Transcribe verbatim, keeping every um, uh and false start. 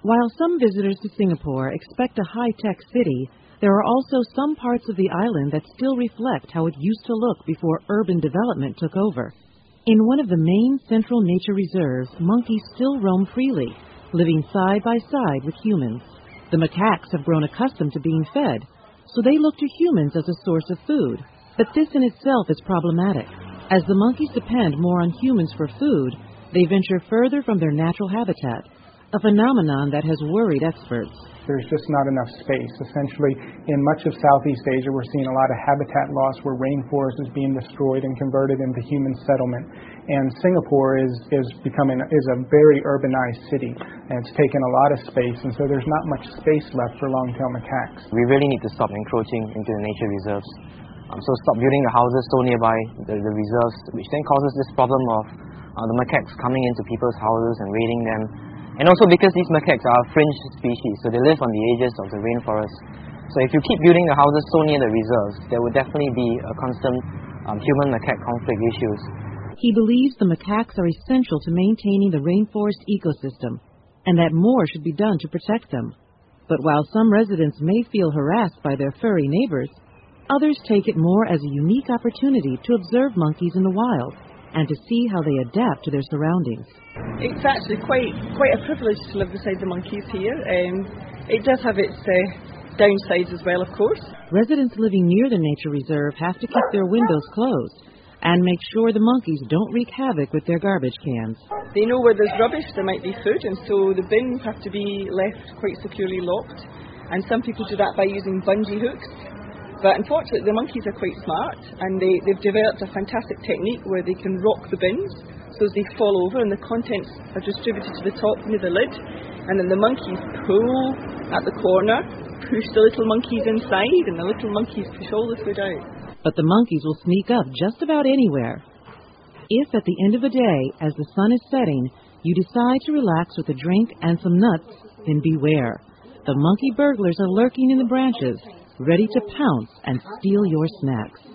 While some visitors to Singapore expect a high-tech city, there are also some parts of the island that still reflect how it used to look before urban development took over. In one of the main central nature reserves, monkeys still roam freely, living side by side with humans. The macaques have grown accustomed to being fed, so they look to humans as a source of food. But this in itself is problematic. As the monkeys depend more on humans for food, they venture further from their natural habitat, a phenomenon that has worried experts. There's just not enough space. Essentially, in much of Southeast Asia, we're seeing a lot of habitat loss where rainforest is being destroyed and converted into human settlement. And Singapore is, is becoming is a very urbanized city, and it's taken a lot of space, and so there's not much space left for long-tailed macaques. We really need to stop encroaching into the nature reserves. Um, so stop building the houses so nearby the, the reserves, which then causes this problem of uh, the macaques coming into people's houses and raiding them. And also because these macaques are a fringe species, so they live on the edges of the rainforest. So if you keep building the houses so near the reserves, there would definitely be a constant um, human-macaque conflict issues. He believes the macaques are essential to maintaining the rainforest ecosystem, and that more should be done to protect them. But while some residents may feel harassed by their furry neighbors, others take it more as a unique opportunity to observe monkeys in the wild and to see how they adapt to their surroundings. It's actually quite quite a privilege to live beside the monkeys here. Um, it does have its uh, downsides as well, of course. Residents living near the nature reserve have to keep their windows closed and make sure the monkeys don't wreak havoc with their garbage cans. They know where there's rubbish, there might be food, and so the bins have to be left quite securely locked. And some people do that by using bungee hooks. But unfortunately, the monkeys are quite smart, and they, they've developed a fantastic technique where they can rock the bins so as they fall over and the contents are distributed to the top near the lid, and then the monkeys pull at the corner, push the little monkeys inside, and the little monkeys push all the food out. But the monkeys will sneak up just about anywhere. If at the end of the day, as the sun is setting, you decide to relax with a drink and some nuts, then beware. The monkey burglars are lurking in the branches, ready to pounce and steal your snacks.